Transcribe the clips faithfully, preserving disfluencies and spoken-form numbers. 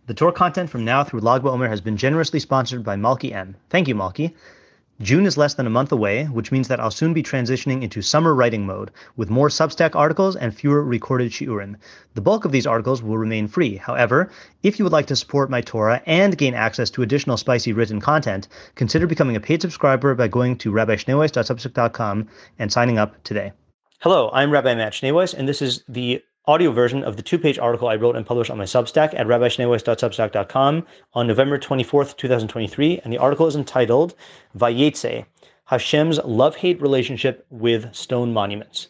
The Torah content from now through Lag BaOmer has been generously sponsored by Malki M. Thank you, Malki. June is less than a month away, which means that I'll soon be transitioning into summer writing mode, with more Substack articles and fewer recorded shiurim. The bulk of these articles will remain free. However, if you would like to support my Torah and gain access to additional spicy written content, consider becoming a paid subscriber by going to rabbi schneeweiss dot substack dot com and signing up today. Hello, I'm Rabbi Matt Schneeweiss, and this is the audio version of the two-page article I wrote and published on my Substack at rabbi schneeweiss dot substack dot com on November twenty-fourth, twenty twenty-three, and the article is entitled Vayetze, Hashem's love-hate relationship with stone monuments.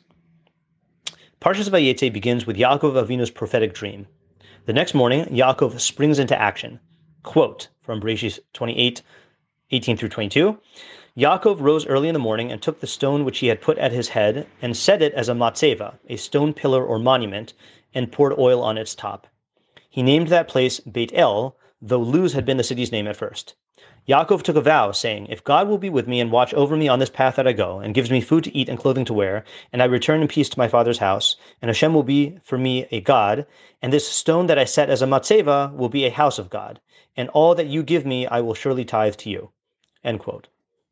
Parshas Vayetze begins with Yaakov Avinu's prophetic dream. The next morning, Yaakov springs into action. Quote from Bereshit twenty-eight, eighteen through twenty-two, Yaakov rose early in the morning and took the stone which he had put at his head and set it as a matzeva, a stone pillar or monument, and poured oil on its top. He named that place Beit El, though Luz had been the city's name at first. Yaakov took a vow, saying, "If God will be with me and watch over me on this path that I go, and gives me food to eat and clothing to wear, and I return in peace to my father's house, and Hashem will be for me a God, and this stone that I set as a matzeva will be a house of God, and all that you give me I will surely tithe to you." End quote.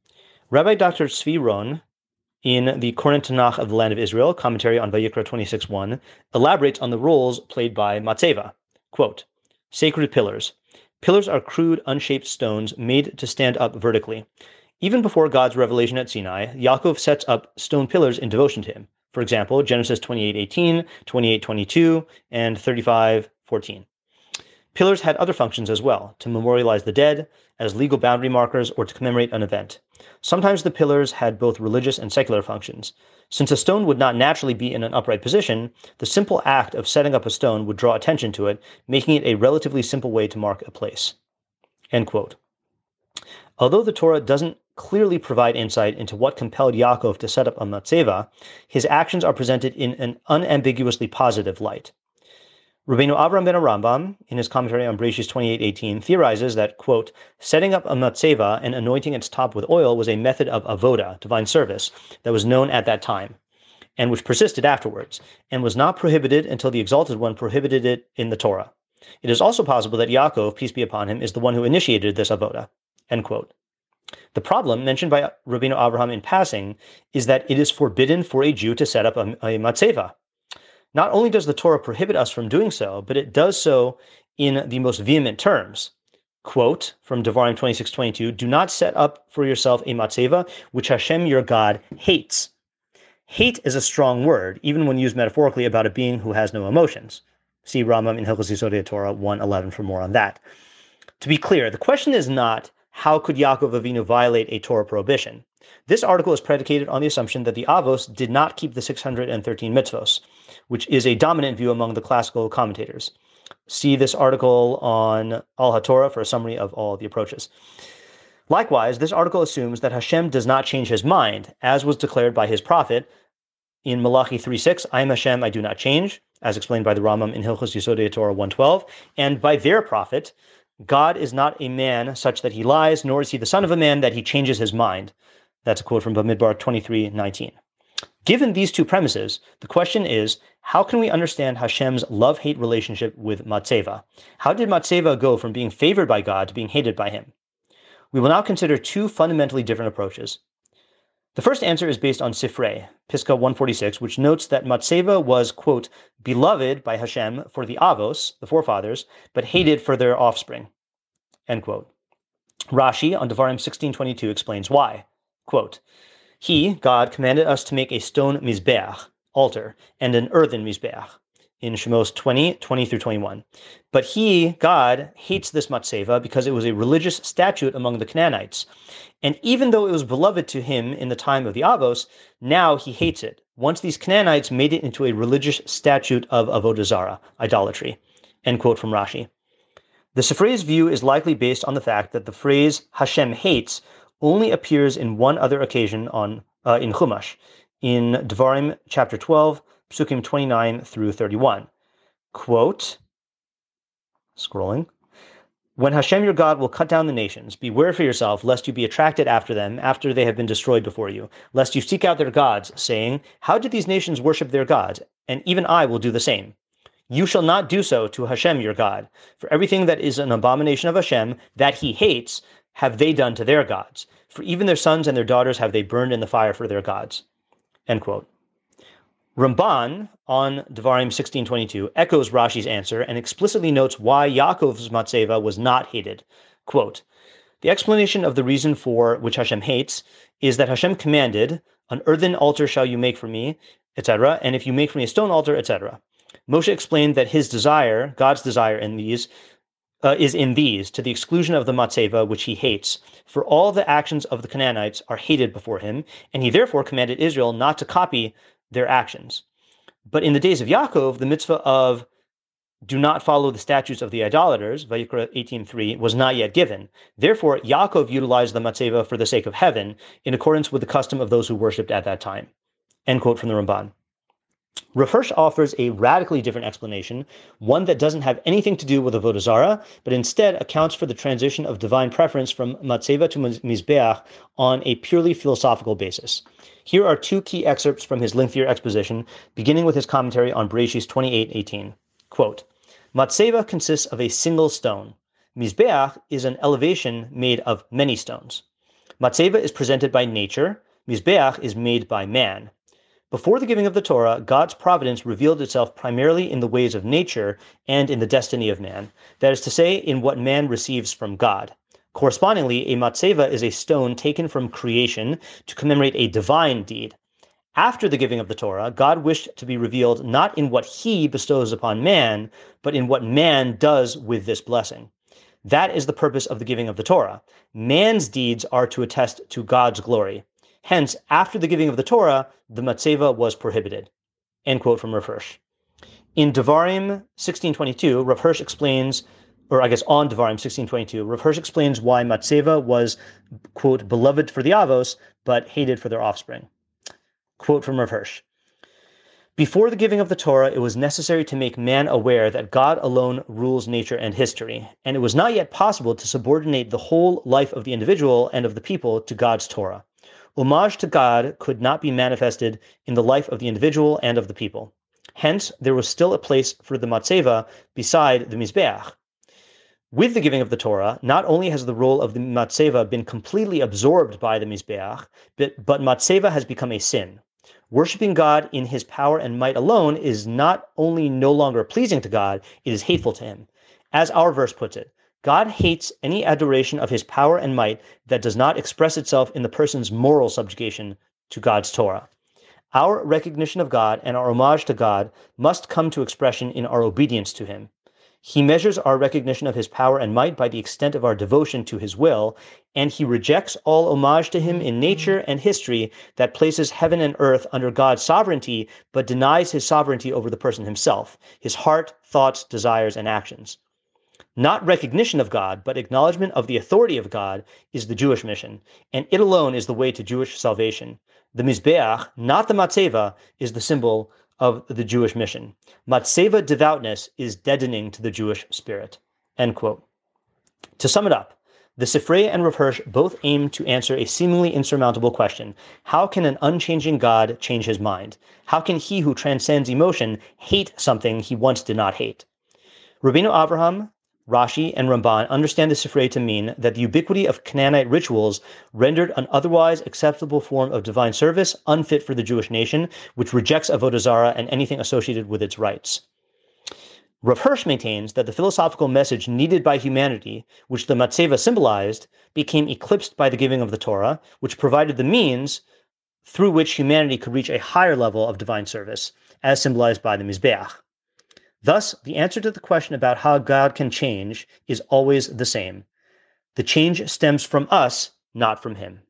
Rabbi Doctor Tzvi Ron, in the Koren Tanakh of the Land of Israel, commentary on Vayikra twenty-six one, elaborates on the roles played by matzeva. Quote, sacred pillars. Pillars are crude, unshaped stones made to stand up vertically. Even before God's revelation at Sinai, Yaakov sets up stone pillars in devotion to him. For example, Genesis twenty-eight eighteen, twenty-eight twenty-two, and thirty-five fourteen. Pillars had other functions as well, to memorialize the dead, as legal boundary markers, or to commemorate an event. Sometimes the pillars had both religious and secular functions. Since a stone would not naturally be in an upright position, the simple act of setting up a stone would draw attention to it, making it a relatively simple way to mark a place. End quote. Although the Torah doesn't clearly provide insight into what compelled Yaakov to set up a matzeva, his actions are presented in an unambiguously positive light. Rabbeinu Avraham ben Rambam, in his commentary on Bereshit twenty-eight eighteen, theorizes that, quote, setting up a matzeva and anointing its top with oil was a method of avoda, divine service, that was known at that time, and which persisted afterwards, and was not prohibited until the Exalted One prohibited it in the Torah. It is also possible that Yaakov, peace be upon him, is the one who initiated this avoda. End quote. The problem, mentioned by Rabbeinu Avraham in passing, is that it is forbidden for a Jew to set up a, a matzeva. Not only does the Torah prohibit us from doing so, but it does so in the most vehement terms. Quote from Devarim twenty-six twenty-two, do not set up for yourself a matzeva which Hashem your God hates. Hate is a strong word, even when used metaphorically about a being who has no emotions. See Rambam in Hilchos Yesodei Torah one eleven for more on that. To be clear, the question is not, how could Yaakov Avinu violate a Torah prohibition? This article is predicated on the assumption that the Avos did not keep the six hundred thirteen mitzvos, which is a dominant view among the classical commentators. See this article on Al HaTorah for a summary of all the approaches. Likewise, this article assumes that Hashem does not change his mind, as was declared by his prophet in Malachi three six, I am Hashem, I do not change, as explained by the Rambam in Hilchos Yesodei Torah one twelve, and by their prophet, God is not a man such that he lies, nor is he the son of a man that he changes his mind. That's a quote from Bamidbar twenty-three nineteen. Given these two premises, the question is, how can we understand Hashem's love-hate relationship with matzeva? How did matzeva go from being favored by God to being hated by him? We will now consider two fundamentally different approaches. The first answer is based on Sifrei, Piska one forty-six, which notes that matzeva was, quote, beloved by Hashem for the Avos, the forefathers, but hated for their offspring, end quote. Rashi on Devarim sixteen twenty-two explains why. Quote, he, God, commanded us to make a stone mizbeach, altar, and an earthen mizbeach, in Shemos twenty, twenty through twenty-one. But he, God, hates this matzeva because it was a religious statute among the Canaanites. And even though it was beloved to him in the time of the Avos, now he hates it, once these Canaanites made it into a religious statute of avodah zarah, idolatry. End quote from Rashi. The Sifrei's view is likely based on the fact that the phrase Hashem hates only appears in one other occasion on uh, in Chumash, in Devarim chapter twelve, Psukim twenty-nine through thirty-one. Quote, scrolling, when Hashem your God will cut down the nations, beware for yourself, lest you be attracted after them, after they have been destroyed before you, lest you seek out their gods, saying, how did these nations worship their gods? And even I will do the same. You shall not do so to Hashem your God, for everything that is an abomination of Hashem, that he hates, have they done to their gods. For even their sons and their daughters have they burned in the fire for their gods. End quote. Ramban, on Devarim sixteen twenty-two, echoes Rashi's answer and explicitly notes why Yaakov's matzeva was not hated. Quote, the explanation of the reason for which Hashem hates is that Hashem commanded, an earthen altar shall you make for me, et cetera, and if you make for me a stone altar, et cetera. Moshe explained that his desire, God's desire in these, uh, is in these, to the exclusion of the matzeva, which he hates. For all the actions of the Canaanites are hated before him, and he therefore commanded Israel not to copy their actions. But in the days of Yaakov, the mitzvah of do not follow the statutes of the idolaters, Vayikra eighteen three, was not yet given. Therefore, Yaakov utilized the matzeva for the sake of heaven, in accordance with the custom of those who worshipped at that time. End quote from the Ramban. Rav Hirsch offers a radically different explanation, one that doesn't have anything to do with Avodah Zarah, but instead accounts for the transition of divine preference from matzeva to mizbeach on a purely philosophical basis. Here are two key excerpts from his lengthier exposition, beginning with his commentary on Bereshis twenty-eight eighteen. Quote, matzeva consists of a single stone. Mizbeach is an elevation made of many stones. Matzeva is presented by nature. Mizbeach is made by man. Before the giving of the Torah, God's providence revealed itself primarily in the ways of nature and in the destiny of man, that is to say, in what man receives from God. Correspondingly, a matzeva is a stone taken from creation to commemorate a divine deed. After the giving of the Torah, God wished to be revealed not in what he bestows upon man, but in what man does with this blessing. That is the purpose of the giving of the Torah. Man's deeds are to attest to God's glory. Hence, after the giving of the Torah, the matzeva was prohibited. End quote from Rav Hirsch. In Devarim sixteen twenty-two, Rav Hirsch explains, or I guess on Devarim sixteen twenty-two, Rav Hirsch explains why matzeva was, quote, beloved for the avos, but hated for their offspring. Quote from Rav Hirsch. Before the giving of the Torah, it was necessary to make man aware that God alone rules nature and history, and it was not yet possible to subordinate the whole life of the individual and of the people to God's Torah. Homage to God could not be manifested in the life of the individual and of the people. Hence, there was still a place for the matzeva beside the mizbeach. With the giving of the Torah, not only has the role of the matzeva been completely absorbed by the mizbeach, but, but matzeva has become a sin. Worshipping God in his power and might alone is not only no longer pleasing to God, it is hateful to him. As our verse puts it, God hates any adoration of his power and might that does not express itself in the person's moral subjugation to God's Torah. Our recognition of God and our homage to God must come to expression in our obedience to him. He measures our recognition of his power and might by the extent of our devotion to his will, and he rejects all homage to him in nature and history that places heaven and earth under God's sovereignty, but denies his sovereignty over the person himself, his heart, thoughts, desires, and actions. Not recognition of God, but acknowledgement of the authority of God is the Jewish mission, and it alone is the way to Jewish salvation. The Mizbeach, not the Matzeva, is the symbol of the Jewish mission. Matzeva devoutness is deadening to the Jewish spirit. End quote. To sum it up, the Sifrei and Rav Hirsch both aim to answer a seemingly insurmountable question. How can an unchanging God change his mind? How can he who transcends emotion hate something he once did not hate? Rabbeinu Avraham, Rashi, and Ramban understand the Sifrei to mean that the ubiquity of Canaanite rituals rendered an otherwise acceptable form of divine service unfit for the Jewish nation, which rejects Avodah Zarah and anything associated with its rites. Rav Hirsch maintains that the philosophical message needed by humanity, which the Matzeva symbolized, became eclipsed by the giving of the Torah, which provided the means through which humanity could reach a higher level of divine service, as symbolized by the Mizbeach. Thus, the answer to the question about how God can change is always the same. The change stems from us, not from him.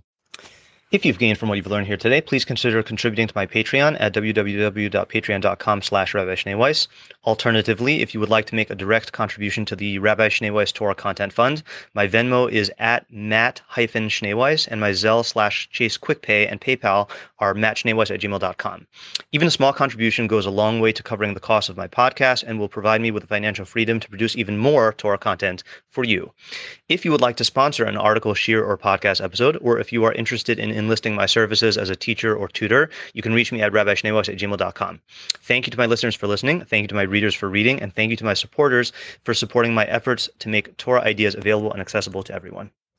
If you've gained from what you've learned here today, please consider contributing to my Patreon at www.patreon.com slash Rabbi Shnei Weiss. Alternatively, if you would like to make a direct contribution to the Rabbi Shnei Weiss Torah Content Fund, my Venmo is at Matt-Schneeweiss, and my Zelle slash Chase QuickPay and PayPal are mattschneeweiss at gmail dot com. Even a small contribution goes a long way to covering the cost of my podcast and will provide me with the financial freedom to produce even more Torah content for you. If you would like to sponsor an article, shir, or podcast episode, or if you are interested in enlisting my services as a teacher or tutor, you can reach me at rabbi schneeweiss at gmail dot com. Thank you to my listeners for listening. Thank you to my readers for reading. And thank you to my supporters for supporting my efforts to make Torah ideas available and accessible to everyone.